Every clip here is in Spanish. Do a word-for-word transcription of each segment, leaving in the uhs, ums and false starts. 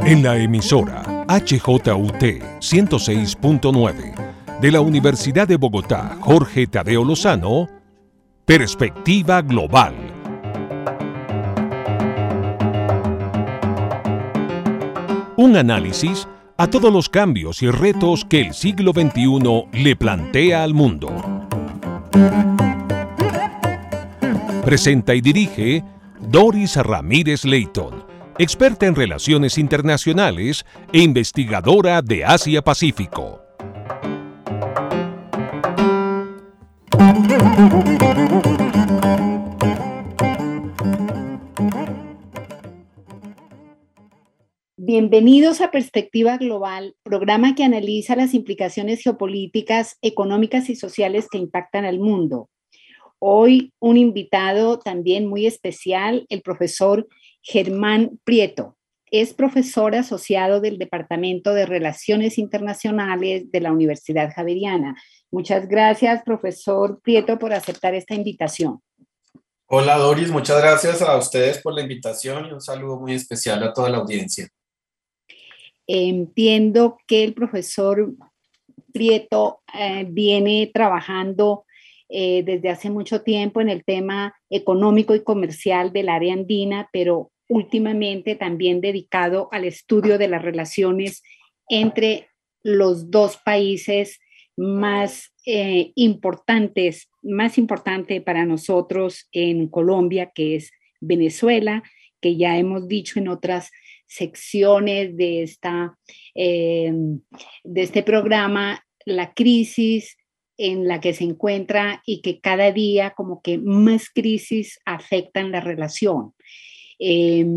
En la emisora H J U T ciento seis punto nueve de la Universidad de Bogotá, Jorge Tadeo Lozano, Perspectiva Global. Un análisis a todos los cambios y retos que el siglo veintiuno le plantea al mundo. Presenta y dirige Doris Ramírez Leighton, experta en relaciones internacionales e investigadora de Asia-Pacífico. Bienvenidos a Perspectiva Global, programa que analiza las implicaciones geopolíticas, económicas y sociales que impactan al mundo. Hoy un invitado también muy especial, el profesor Germán Prieto. Es profesor asociado del Departamento de Relaciones Internacionales de la Universidad Javeriana. Muchas gracias, profesor Prieto, por aceptar esta invitación. Hola, Doris. Muchas gracias a ustedes por la invitación y un saludo muy especial a toda la audiencia. Entiendo que el profesor Prieto eh, viene trabajando eh, desde hace mucho tiempo en el tema económico y comercial del área andina, pero últimamente también dedicado al estudio de las relaciones entre los dos países más eh, importantes, más importante para nosotros en Colombia, que es Venezuela, que ya hemos dicho en otras secciones de, esta, eh, de este programa, la crisis en la que se encuentra y que cada día como que más crisis afectan la relación. Eh,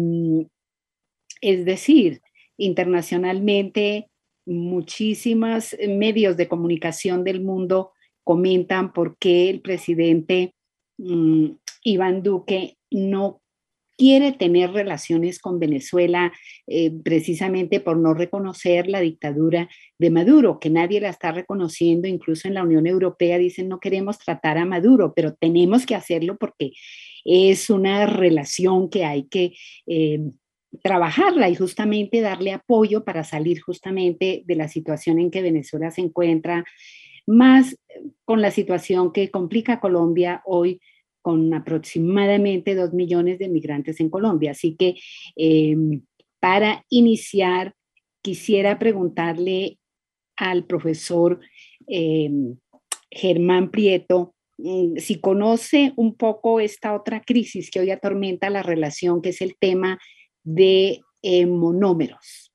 es decir, internacionalmente muchísimos medios de comunicación del mundo comentan por qué el presidente um, Iván Duque no quiere tener relaciones con Venezuela eh, precisamente por no reconocer la dictadura de Maduro, que nadie la está reconociendo. Incluso en la Unión Europea dicen no queremos tratar a Maduro, pero tenemos que hacerlo porque es una relación que hay que eh, trabajarla y justamente darle apoyo para salir justamente de la situación en que Venezuela se encuentra, más con la situación que complica a Colombia hoy, con aproximadamente dos millones de migrantes en Colombia. Así que eh, para iniciar, quisiera preguntarle al profesor eh, Germán Prieto eh, si conoce un poco esta otra crisis que hoy atormenta la relación, que es el tema de eh, monómeros.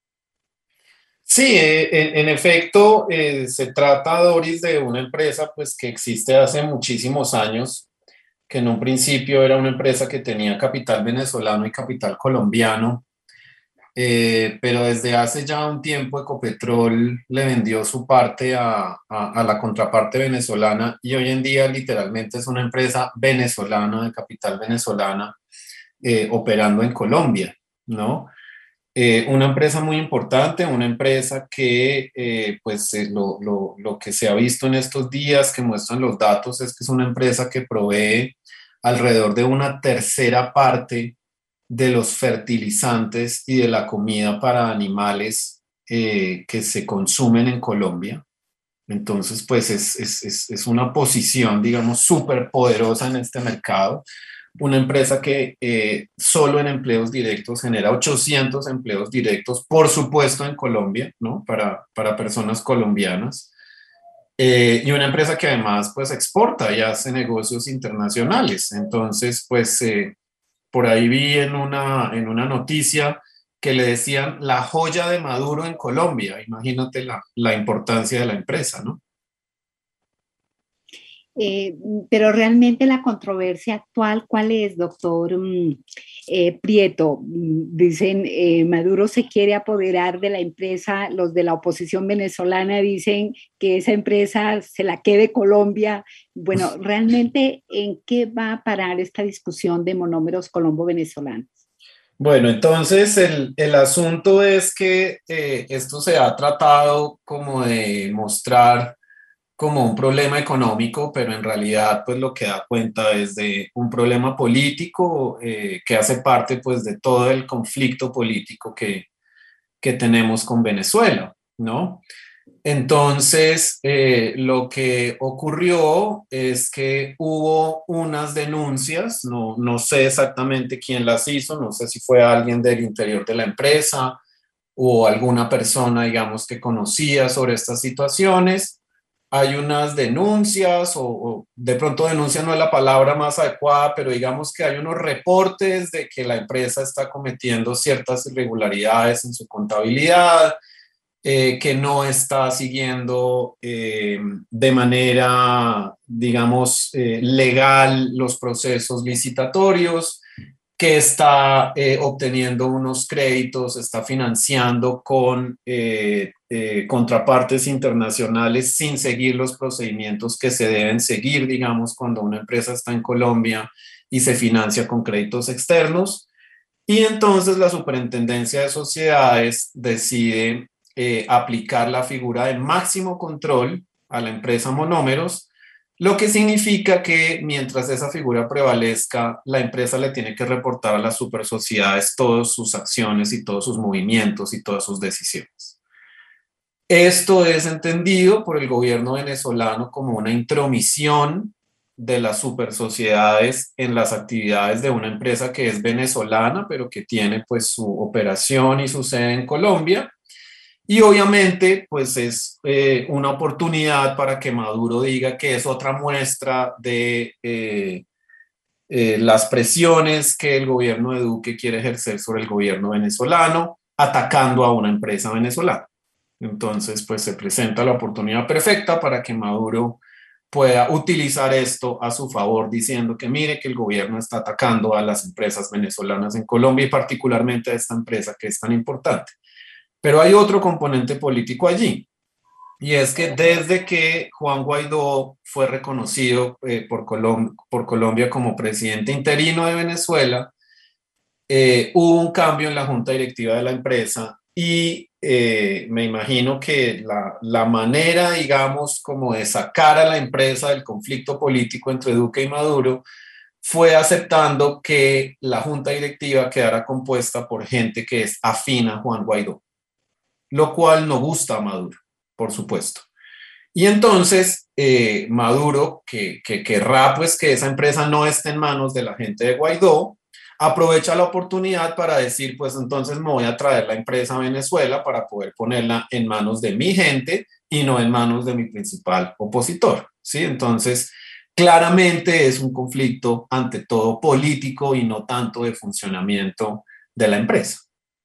Sí, eh, en, en efecto, eh, se trata, Doris, de una empresa pues, que existe hace muchísimos años, que en un principio era una empresa que tenía capital venezolano y capital colombiano, eh, pero desde hace ya un tiempo Ecopetrol le vendió su parte a, a, a la contraparte venezolana y hoy en día literalmente es una empresa venezolana, de capital venezolana, eh, operando en Colombia, ¿no? Eh, una empresa muy importante, una empresa que eh, pues eh, lo, lo, lo que se ha visto en estos días que muestran los datos es que es una empresa que provee alrededor de una tercera parte de los fertilizantes y de la comida para animales eh, que se consumen en Colombia. Entonces pues es, es, es, es una posición, digamos, súper poderosa en este mercado. Una empresa que eh, solo en empleos directos genera ochocientos empleos directos, por supuesto en Colombia, ¿no? Para, para personas colombianas. Eh, y una empresa que además pues exporta y hace negocios internacionales. Entonces, pues eh, por ahí vi en una, en una noticia que le decían la joya de Maduro en Colombia. Imagínate la, la importancia de la empresa, ¿no? Eh, pero realmente la controversia actual, ¿cuál es, doctor eh, Prieto? Dicen, eh, Maduro se quiere apoderar de la empresa, los de la oposición venezolana dicen que esa empresa se la quede Colombia. Bueno, ¿realmente en qué va a parar esta discusión de monómeros colombo-venezolanos? Bueno, entonces el, el asunto es que eh, esto se ha tratado como de mostrar como un problema económico, pero en realidad pues lo que da cuenta es de un problema político eh, que hace parte pues de todo el conflicto político que, que tenemos con Venezuela, ¿no? Entonces, eh, lo que ocurrió es que hubo unas denuncias, no, no sé exactamente quién las hizo, no sé si fue alguien del interior de la empresa o alguna persona, digamos, que conocía sobre estas situaciones. Hay unas denuncias, o, o de pronto denuncia no es la palabra más adecuada, pero digamos que hay unos reportes de que la empresa está cometiendo ciertas irregularidades en su contabilidad, eh, que no está siguiendo eh, de manera, digamos, eh, legal los procesos licitatorios, que está eh, obteniendo unos créditos, está financiando con eh, eh, contrapartes internacionales sin seguir los procedimientos que se deben seguir, digamos, cuando una empresa está en Colombia y se financia con créditos externos. Y entonces la Superintendencia de Sociedades decide eh, aplicar la figura de máximo control a la empresa Monómeros, lo que significa que mientras esa figura prevalezca, la empresa le tiene que reportar a las supersociedades todas sus acciones y todos sus movimientos y todas sus decisiones. Esto es entendido por el gobierno venezolano como una intromisión de las supersociedades en las actividades de una empresa que es venezolana, pero que tiene pues su operación y su sede en Colombia. Y obviamente, pues es eh, una oportunidad para que Maduro diga que es otra muestra de eh, eh, las presiones que el gobierno de Duque quiere ejercer sobre el gobierno venezolano, atacando a una empresa venezolana. Entonces, pues se presenta la oportunidad perfecta para que Maduro pueda utilizar esto a su favor, diciendo que mire que el gobierno está atacando a las empresas venezolanas en Colombia y particularmente a esta empresa que es tan importante. Pero hay otro componente político allí, y es que desde que Juan Guaidó fue reconocido eh, por, Colom por Colombia como presidente interino de Venezuela, eh, hubo un cambio en la junta directiva de la empresa y eh, me imagino que la, la manera, digamos, como de sacar a la empresa del conflicto político entre Duque y Maduro fue aceptando que la junta directiva quedara compuesta por gente que es afín a Juan Guaidó, lo cual no gusta a Maduro, por supuesto. Y entonces eh, Maduro, que, que querrá pues que esa empresa no esté en manos de la gente de Guaidó, aprovecha la oportunidad para decir, pues entonces me voy a traer la empresa a Venezuela para poder ponerla en manos de mi gente y no en manos de mi principal opositor, ¿sí? Entonces, claramente es un conflicto ante todo político y no tanto de funcionamiento de la empresa.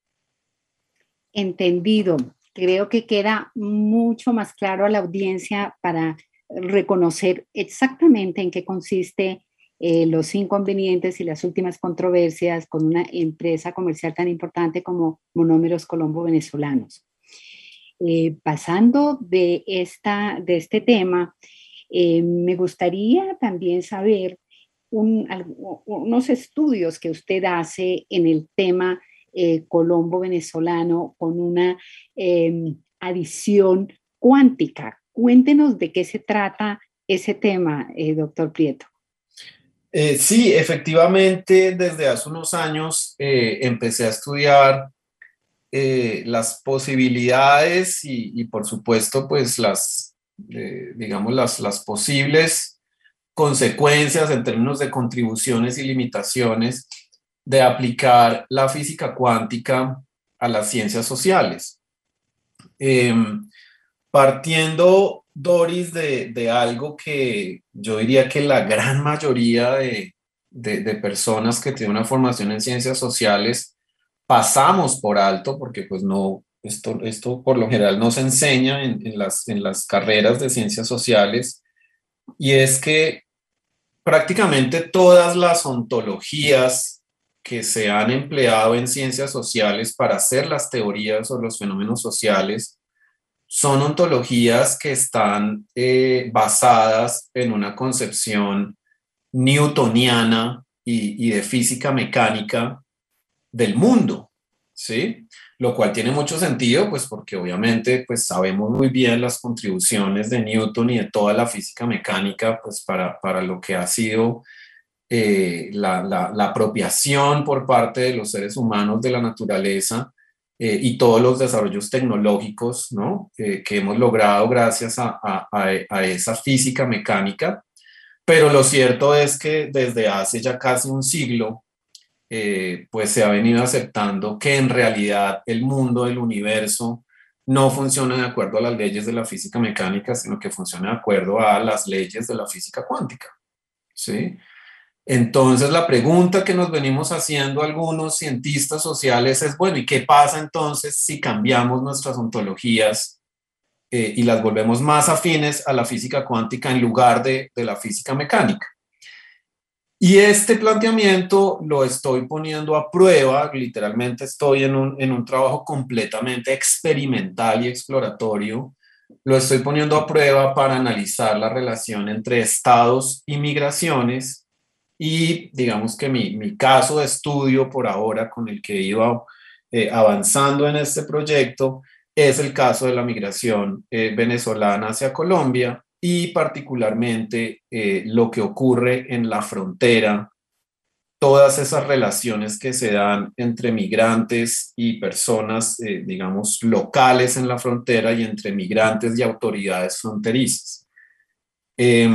Entendido. Creo que queda mucho más claro a la audiencia para reconocer exactamente en qué consiste eh, los inconvenientes y las últimas controversias con una empresa comercial tan importante como Monómeros Colombo Venezolanos. Eh, pasando de, esta, de este tema, eh, me gustaría también saber un, unos estudios que usted hace en el tema Eh, Colombo venezolano con una eh, adición cuántica. Cuéntenos de qué se trata ese tema, eh, doctor Prieto. Eh, sí, efectivamente, desde hace unos años eh, empecé a estudiar eh, las posibilidades y, y, por supuesto, pues las, eh, digamos, las, las posibles consecuencias en términos de contribuciones y limitaciones de aplicar la física cuántica a las ciencias sociales. Eh, partiendo, Doris, de, de algo que yo diría que la gran mayoría de, de, de personas que tienen una formación en ciencias sociales pasamos por alto, porque pues no, esto, esto por lo general no se enseña en, en, las, en las carreras de ciencias sociales, y es que prácticamente todas las ontologías que se han empleado en ciencias sociales para hacer las teorías o los fenómenos sociales son ontologías que están eh, basadas en una concepción newtoniana y, y de física mecánica del mundo, ¿sí? Lo cual tiene mucho sentido, pues porque obviamente pues sabemos muy bien las contribuciones de Newton y de toda la física mecánica pues para, para lo que ha sido eh, la, la, la apropiación por parte de los seres humanos de la naturaleza eh, y todos los desarrollos tecnológicos, ¿no? Eh, que hemos logrado gracias a, a, a esa física mecánica. Pero lo cierto es que desde hace ya casi un siglo, eh, pues se ha venido aceptando que en realidad el mundo, el universo, no funciona de acuerdo a las leyes de la física mecánica, sino que funciona de acuerdo a las leyes de la física cuántica, ¿sí? Entonces la pregunta que nos venimos haciendo algunos cientistas sociales es, bueno, ¿y qué pasa entonces si cambiamos nuestras ontologías eh, y las volvemos más afines a la física cuántica en lugar de, de la física mecánica? Y este planteamiento lo estoy poniendo a prueba, literalmente estoy en un, en un trabajo completamente experimental y exploratorio, lo estoy poniendo a prueba para analizar la relación entre estados y migraciones y digamos que mi, mi caso de estudio por ahora con el que iba eh, avanzando en este proyecto es el caso de la migración eh, venezolana hacia Colombia, y particularmente eh, lo que ocurre en la frontera, todas esas relaciones que se dan entre migrantes y personas, eh, digamos, locales en la frontera y entre migrantes y autoridades fronterizas. Eh,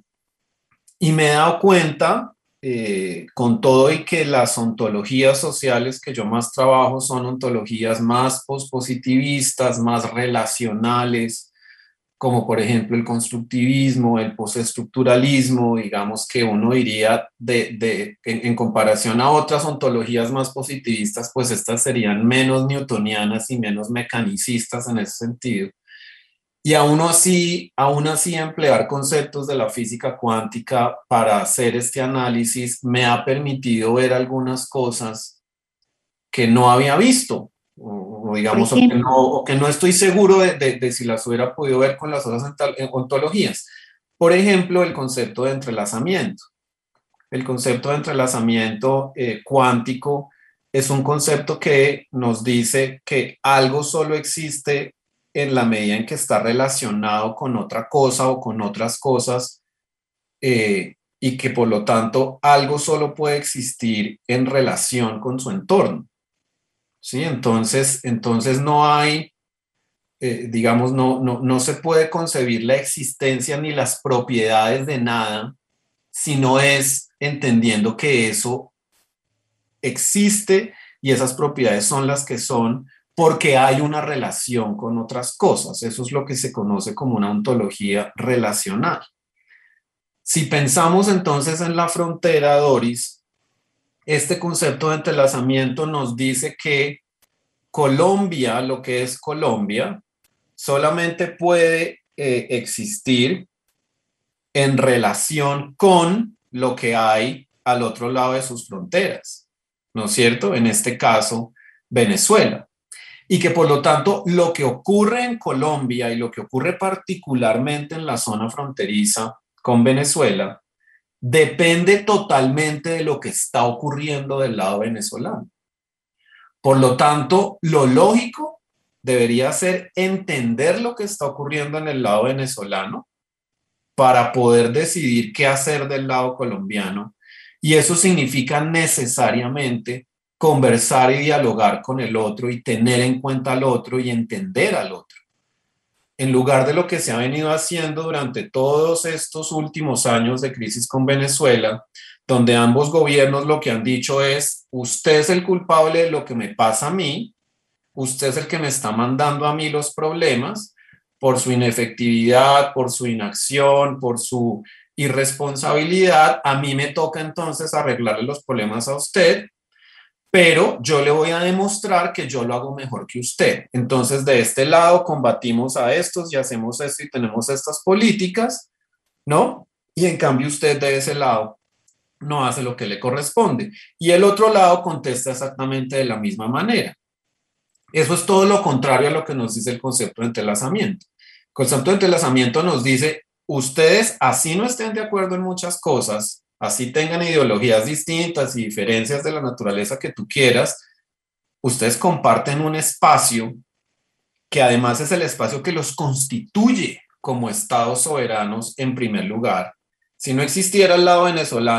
y me he dado cuenta, eh, con todo y que las ontologías sociales que yo más trabajo son ontologías más pospositivistas, más relacionales, como por ejemplo el constructivismo, el postestructuralismo, digamos que uno diría de, de, en, en comparación a otras ontologías más positivistas, pues estas serían menos newtonianas y menos mecanicistas en ese sentido. Y aún así, aún así emplear conceptos de la física cuántica para hacer este análisis me ha permitido ver algunas cosas que no había visto. O, o digamos, o que, no, o que no estoy seguro de, de, de si las hubiera podido ver con las otras ontologías. Por ejemplo, el concepto de entrelazamiento. El concepto de entrelazamiento eh, cuántico es un concepto que nos dice que algo solo existe en la medida en que está relacionado con otra cosa o con otras cosas, eh, y que por lo tanto algo solo puede existir en relación con su entorno. ¿Sí? Entonces, entonces no hay, eh, digamos, no, no, no se puede concebir la existencia ni las propiedades de nada si no es entendiendo que eso existe y esas propiedades son las que son porque hay una relación con otras cosas. Eso es lo que se conoce como una ontología relacional. Si pensamos entonces en la frontera, Doris, este concepto de entrelazamiento nos dice que Colombia, lo que es Colombia, solamente puede eh, existir en relación con lo que hay al otro lado de sus fronteras, ¿no es cierto? En este caso, Venezuela. Y que por lo tanto, lo que ocurre en Colombia y lo que ocurre particularmente en la zona fronteriza con Venezuela, depende totalmente de lo que está ocurriendo del lado venezolano. Por lo tanto, lo lógico debería ser entender lo que está ocurriendo en el lado venezolano para poder decidir qué hacer del lado colombiano. Y eso significa necesariamente conversar y dialogar con el otro y tener en cuenta al otro y entender al otro. En lugar de lo que se ha venido haciendo durante todos estos últimos años de crisis con Venezuela, donde ambos gobiernos lo que han dicho es, usted es el culpable de lo que me pasa a mí, usted es el que me está mandando a mí los problemas por su inefectividad, por su inacción, por su irresponsabilidad, a mí me toca entonces arreglarle los problemas a usted, pero yo le voy a demostrar que yo lo hago mejor que usted. Entonces, de este lado combatimos a estos y hacemos esto y tenemos estas políticas, ¿no? Y en cambio usted de ese lado no hace lo que le corresponde. Y el otro lado contesta exactamente de la misma manera. Eso es todo lo contrario a lo que nos dice el concepto de entrelazamiento. El concepto de entrelazamiento nos dice, ustedes así no estén de acuerdo en muchas cosas, así tengan ideologías distintas y diferencias de la naturaleza que tú quieras, ustedes comparten un espacio que además es el espacio que los constituye como estados soberanos en primer lugar. Si no existiera el lado venezolano,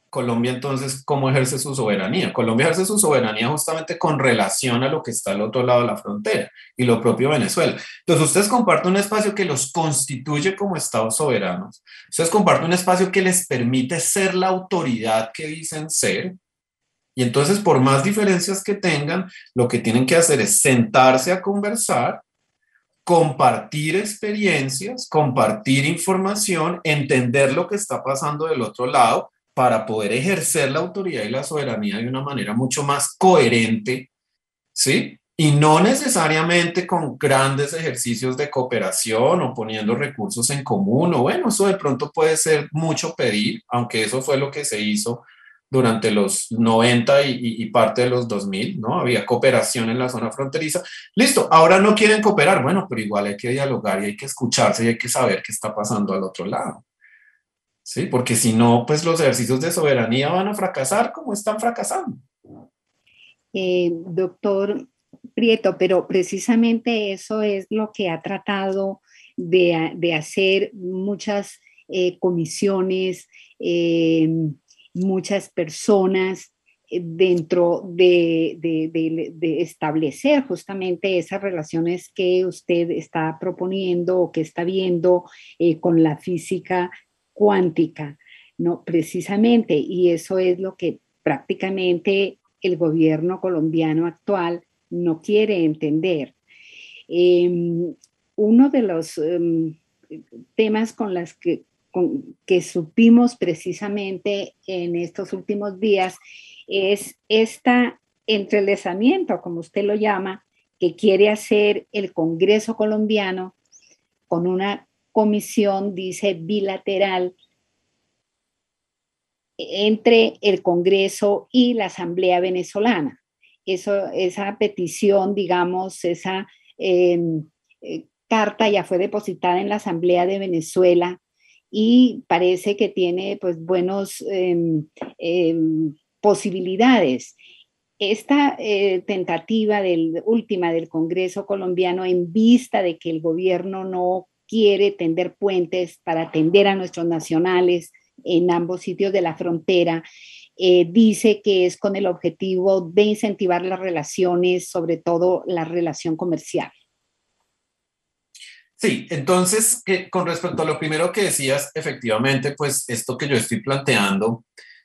Colombia entonces, ¿cómo ejerce su soberanía? Colombia ejerce su soberanía justamente con relación a lo que está al otro lado de la frontera y lo propio Venezuela. Entonces ustedes comparten un espacio que los constituye como estados soberanos. Ustedes comparten un espacio que les permite ser la autoridad que dicen ser. Y entonces por más diferencias que tengan, lo que tienen que hacer es sentarse a conversar, compartir experiencias, compartir información, entender lo que está pasando del otro lado para poder ejercer la autoridad y la soberanía de una manera mucho más coherente, ¿sí? Y no necesariamente con grandes ejercicios de cooperación o poniendo recursos en común, o bueno, eso de pronto puede ser mucho pedir, aunque eso fue lo que se hizo durante los noventa y, y, y parte de los dos mil, ¿no? Había cooperación en la zona fronteriza. Listo, ahora no quieren cooperar, bueno, pero igual hay que dialogar y hay que escucharse y hay que saber qué está pasando al otro lado. ¿Sí? Porque si no, pues los ejercicios de soberanía van a fracasar como están fracasando. Eh, doctor Prieto, pero precisamente eso es lo que ha tratado de, de hacer muchas eh, comisiones, eh, muchas personas dentro de, de, de, de establecer justamente esas relaciones que usted está proponiendo o que está viendo eh, con la física cuántica, ¿no? Precisamente, y eso es lo que prácticamente el gobierno colombiano actual no quiere entender. Eh, uno de los um, temas con los que, con, que supimos precisamente en estos últimos días es este entrelazamiento, como usted lo llama, que quiere hacer el Congreso colombiano con una comisión, dice, bilateral entre el Congreso y la Asamblea Venezolana. Eso, esa petición, digamos, esa eh, eh, carta ya fue depositada en la Asamblea de Venezuela y parece que tiene pues buenos eh, eh, posibilidades. Esta eh, tentativa del, última del Congreso colombiano en vista de que el gobierno no quiere tender puentes para atender a nuestros nacionales en ambos sitios de la frontera, eh, dice que es con el objetivo de incentivar las relaciones, sobre todo la relación comercial. Sí, entonces, que, con respecto a lo primero que decías, efectivamente, pues esto que yo estoy planteando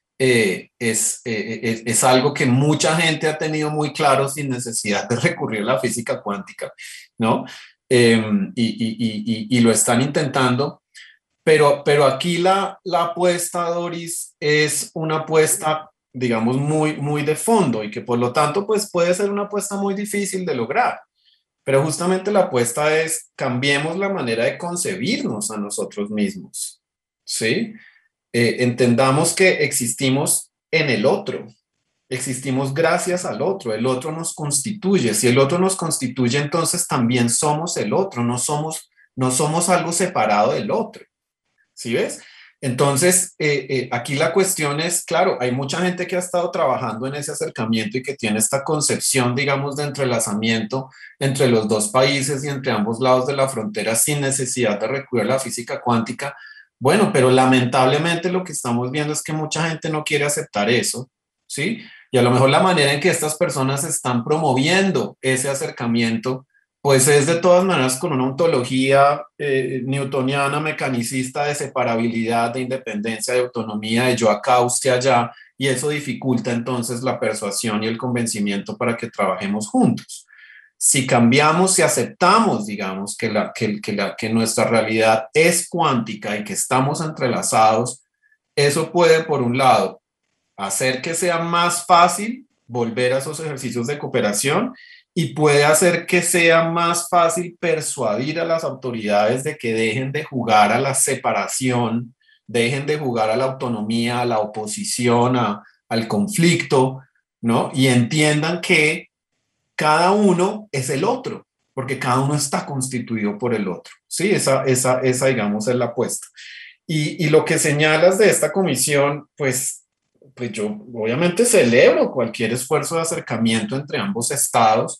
eh, es, eh, es, es algo que mucha gente ha tenido muy claro sin necesidad de recurrir a la física cuántica, ¿no? Eh, y, y, y, y lo están intentando. Pero, pero aquí la, la apuesta, Doris, es una apuesta, digamos, muy, muy de fondo y que por lo tanto pues puede ser una apuesta muy difícil de lograr. Pero justamente la apuesta es cambiemos la manera de concebirnos a nosotros mismos, ¿sí? Eh, entendamos que existimos en el otro, existimos gracias al otro, el otro nos constituye. Si el otro nos constituye, entonces también somos el otro, no somos, no somos algo separado del otro. ¿Sí ves? Entonces, eh, eh, aquí la cuestión es, claro, hay mucha gente que ha estado trabajando en ese acercamiento y que tiene esta concepción, digamos, de entrelazamiento entre los dos países y entre ambos lados de la frontera sin necesidad de recurrir a la física cuántica. Bueno, pero lamentablemente lo que estamos viendo es que mucha gente no quiere aceptar eso, ¿sí? Y a lo mejor la manera en que estas personas están promoviendo ese acercamiento pues es de todas maneras con una ontología eh, newtoniana, mecanicista de separabilidad, de independencia, de autonomía, de yo acá, usted allá, y eso dificulta entonces la persuasión y el convencimiento para que trabajemos juntos. Si cambiamos, si aceptamos, digamos, que, la, que, que, la, que nuestra realidad es cuántica y que estamos entrelazados, eso puede, por un lado, hacer que sea más fácil volver a esos ejercicios de cooperación y puede hacer que sea más fácil persuadir a las autoridades de que dejen de jugar a la separación, dejen de jugar a la autonomía, a la oposición, a, al conflicto, ¿no? Y entiendan que cada uno es el otro, porque cada uno está constituido por el otro, ¿sí? Esa, esa, esa digamos, es la apuesta. Y, y lo que señalas de esta comisión, pues pues yo obviamente celebro cualquier esfuerzo de acercamiento entre ambos estados,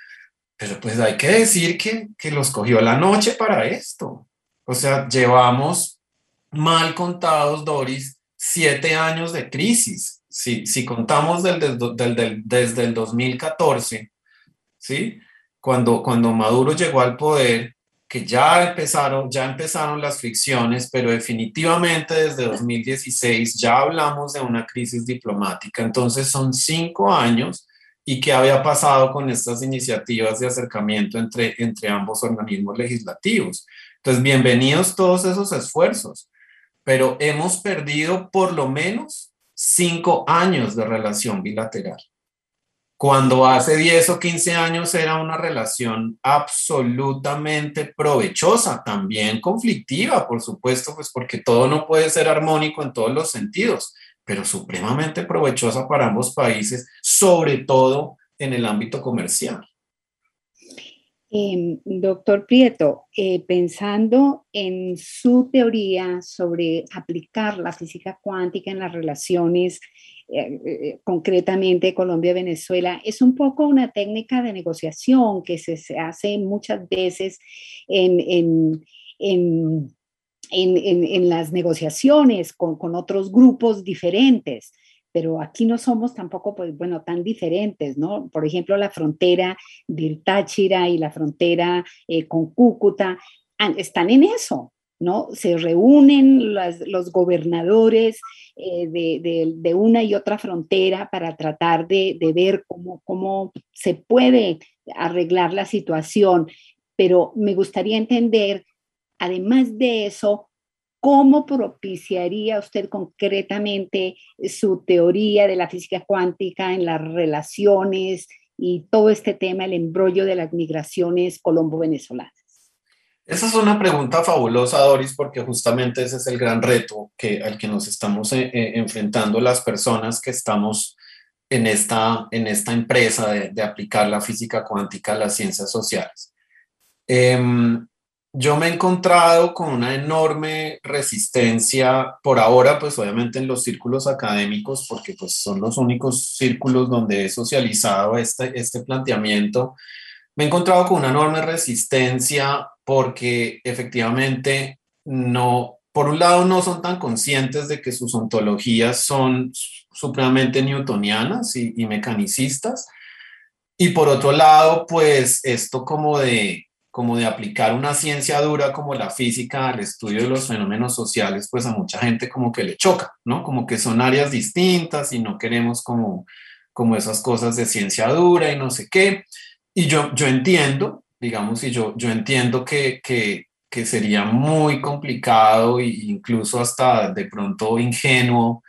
pero pues hay que decir que, que los cogió la noche para esto. O sea, llevamos mal contados, Doris, siete años de crisis. Si, si contamos del, del, del, del, desde el dos mil catorce, ¿sí? Cuando, cuando Maduro llegó al poder, que ya empezaron, ya empezaron las fricciones, pero definitivamente desde dos mil dieciséis ya hablamos de una crisis diplomática. Entonces son cinco años. ¿Y qué había pasado con estas iniciativas de acercamiento entre, entre ambos organismos legislativos? Entonces, bienvenidos todos esos esfuerzos, pero hemos perdido por lo menos cinco años de relación bilateral. Cuando hace diez o quince años era una relación absolutamente provechosa, también conflictiva, por supuesto, pues porque todo no puede ser armónico en todos los sentidos, pero supremamente provechosa para ambos países, sobre todo en el ámbito comercial. Eh, doctor Prieto, eh, pensando en su teoría sobre aplicar la física cuántica en las relaciones, eh, eh, concretamente Colombia-Venezuela, es un poco una técnica de negociación que se, se hace muchas veces en, en, en, en, en, en las negociaciones con, con otros grupos diferentes. Pero aquí no somos tampoco, pues, bueno, tan diferentes, ¿no? Por ejemplo, la frontera del Táchira y la frontera eh, con Cúcuta están en eso, ¿no? Se reúnen las, los gobernadores eh, de, de, de una y otra frontera para tratar de, de ver cómo, cómo se puede arreglar la situación. Pero me gustaría entender, además de eso, ¿cómo propiciaría usted concretamente su teoría de la física cuántica en las relaciones y todo este tema, el embrollo de las migraciones colombo-venezolanas? Esa es una pregunta fabulosa, Doris, porque justamente ese es el gran reto que, al que nos estamos eh, enfrentando las personas que estamos en esta, en esta empresa de, de aplicar la física cuántica a las ciencias sociales. Eh, Yo me he encontrado con una enorme resistencia, por ahora, pues obviamente en los círculos académicos, porque pues son los únicos círculos donde he socializado este, este planteamiento. Me he encontrado con una enorme resistencia porque efectivamente no, por un lado no son tan conscientes de que sus ontologías son supremamente newtonianas y, y mecanicistas, y por otro lado, pues esto como de como de aplicar una ciencia dura como la física al estudio de los fenómenos sociales, pues a mucha gente como que le choca, ¿no? Como que son áreas distintas y no queremos como, como esas cosas de ciencia dura y no sé qué. Y yo, yo entiendo, digamos, y yo, yo entiendo que, que, que sería muy complicado e incluso hasta de pronto ingenuo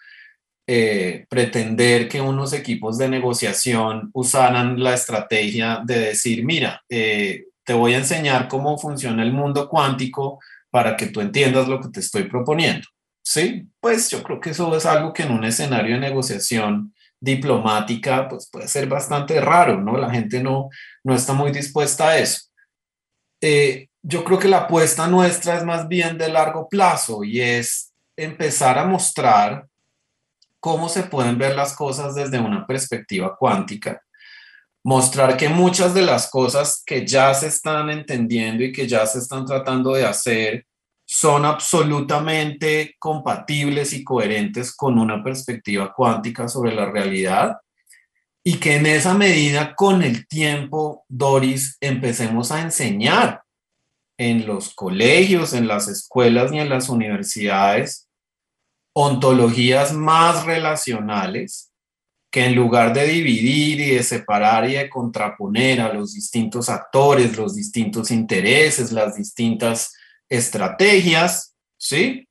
eh, pretender que unos equipos de negociación usaran la estrategia de decir, mira, eh, te voy a enseñar cómo funciona el mundo cuántico para que tú entiendas lo que te estoy proponiendo. Sí, pues yo creo que eso es algo que en un escenario de negociación diplomática pues puede ser bastante raro, ¿no? La gente no, no está muy dispuesta a eso. Eh, yo creo que la apuesta nuestra es más bien de largo plazo y es empezar a mostrar cómo se pueden ver las cosas desde una perspectiva cuántica. Mostrar que muchas de las cosas que ya se están entendiendo y que ya se están tratando de hacer son absolutamente compatibles y coherentes con una perspectiva cuántica sobre la realidad y que en esa medida, con el tiempo, Doris, empecemos a enseñar en los colegios, en las escuelas y en las universidades ontologías más relacionales, que en lugar de dividir y de separar y de contraponer a los distintos actores, los distintos intereses, las distintas estrategias, ¿sí?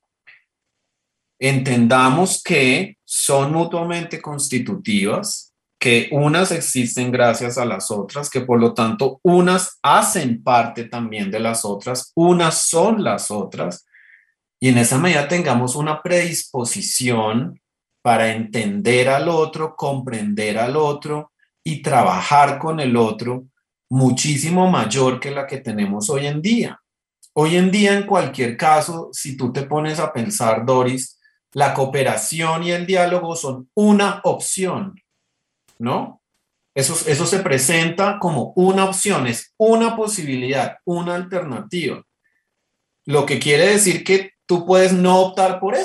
Entendamos que son mutuamente constitutivas, que unas existen gracias a las otras, que por lo tanto unas hacen parte también de las otras, unas son las otras, y en esa medida tengamos una predisposición para entender al otro, comprender al otro y trabajar con el otro muchísimo mayor que la que tenemos hoy en día. Hoy en día, en cualquier caso, si tú te pones a pensar, Doris, la cooperación y el diálogo son una opción, ¿no? Eso, eso se presenta como una opción, es una posibilidad, una alternativa. Lo que quiere decir que tú puedes no optar por eso.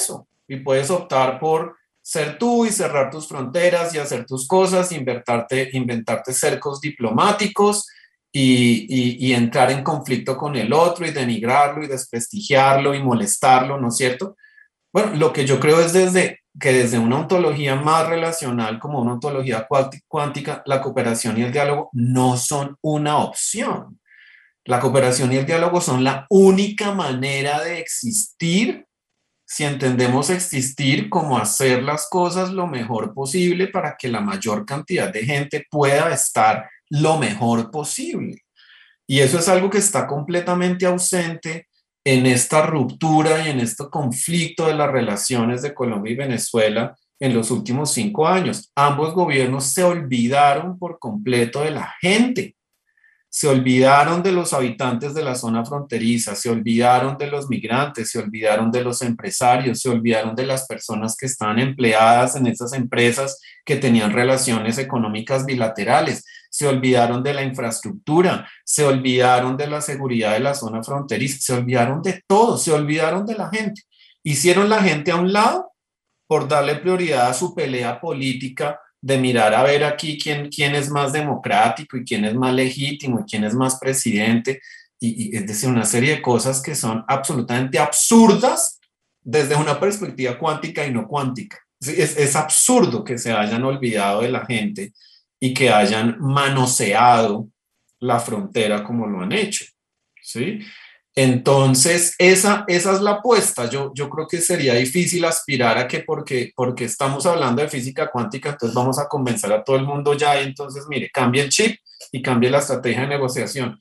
y puedes optar por ser tú y cerrar tus fronteras y hacer tus cosas, inventarte, inventarte cercos diplomáticos y, y, y entrar en conflicto con el otro y denigrarlo y desprestigiarlo y molestarlo, ¿no es cierto? Bueno, lo que yo creo es desde, que desde una ontología más relacional como una ontología cuántica, la cooperación y el diálogo no son una opción. La cooperación y el diálogo son la única manera de existir si entendemos existir como hacer las cosas lo mejor posible para que la mayor cantidad de gente pueda estar lo mejor posible. Y eso es algo que está completamente ausente en esta ruptura y en este conflicto de las relaciones de Colombia y Venezuela en los últimos cinco años. Ambos gobiernos se olvidaron por completo de la gente. Se olvidaron de los habitantes de la zona fronteriza, se olvidaron de los migrantes, se olvidaron de los empresarios, se olvidaron de las personas que estaban empleadas en esas empresas que tenían relaciones económicas bilaterales, se olvidaron de la infraestructura, se olvidaron de la seguridad de la zona fronteriza, se olvidaron de todo, se olvidaron de la gente. Hicieron la gente a un lado por darle prioridad a su pelea política de mirar a ver aquí quién, quién es más democrático y quién es más legítimo y quién es más presidente, y, y es decir, una serie de cosas que son absolutamente absurdas desde una perspectiva cuántica y no cuántica. Es, es absurdo que se hayan olvidado de la gente y que hayan manoseado la frontera como lo han hecho, ¿sí? Entonces, esa, esa es la apuesta. Yo, yo creo que sería difícil aspirar a que porque, porque estamos hablando de física cuántica, entonces vamos a convencer a todo el mundo ya, y entonces, mire, cambie el chip y cambie la estrategia de negociación.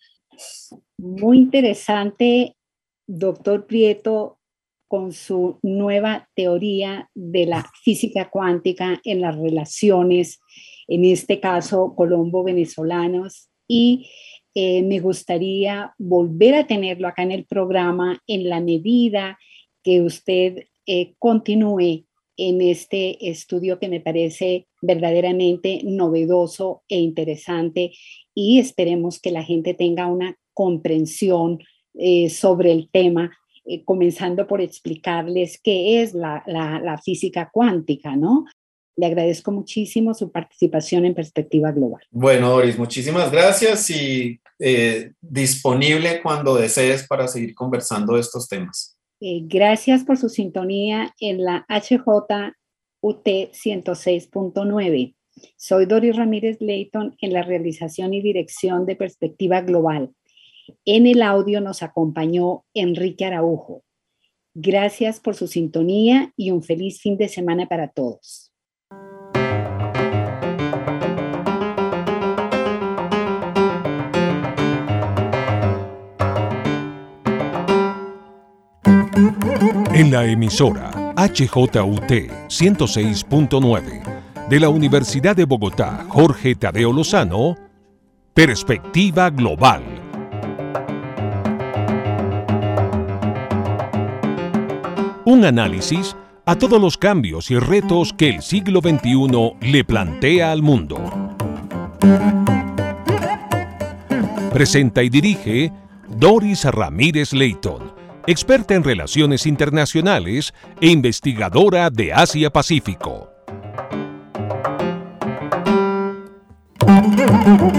Muy interesante, doctor Prieto, con su nueva teoría de la física cuántica en las relaciones, en este caso, colombo-venezolanos, y Eh, me gustaría volver a tenerlo acá en el programa en la medida que usted eh, continúe en este estudio que me parece verdaderamente novedoso e interesante, y esperemos que la gente tenga una comprensión eh, sobre el tema, eh, comenzando por explicarles qué es la, la, la física cuántica, ¿no? Le agradezco muchísimo su participación en Perspectiva Global. Bueno, Doris, muchísimas gracias y eh, disponible cuando desees para seguir conversando de estos temas. Eh, gracias por su sintonía en la H J U T ciento seis punto nueve. Soy Doris Ramírez Leighton en la realización y dirección de Perspectiva Global. En el audio nos acompañó Enrique Araujo. Gracias por su sintonía y un feliz fin de semana para todos. En la emisora H J U T ciento seis punto nueve de la Universidad de Bogotá, Jorge Tadeo Lozano, Perspectiva Global. Un análisis a todos los cambios y retos que el siglo veintiuno le plantea al mundo. Presenta y dirige Doris Ramírez Leighton, experta en relaciones internacionales e investigadora de Asia-Pacífico.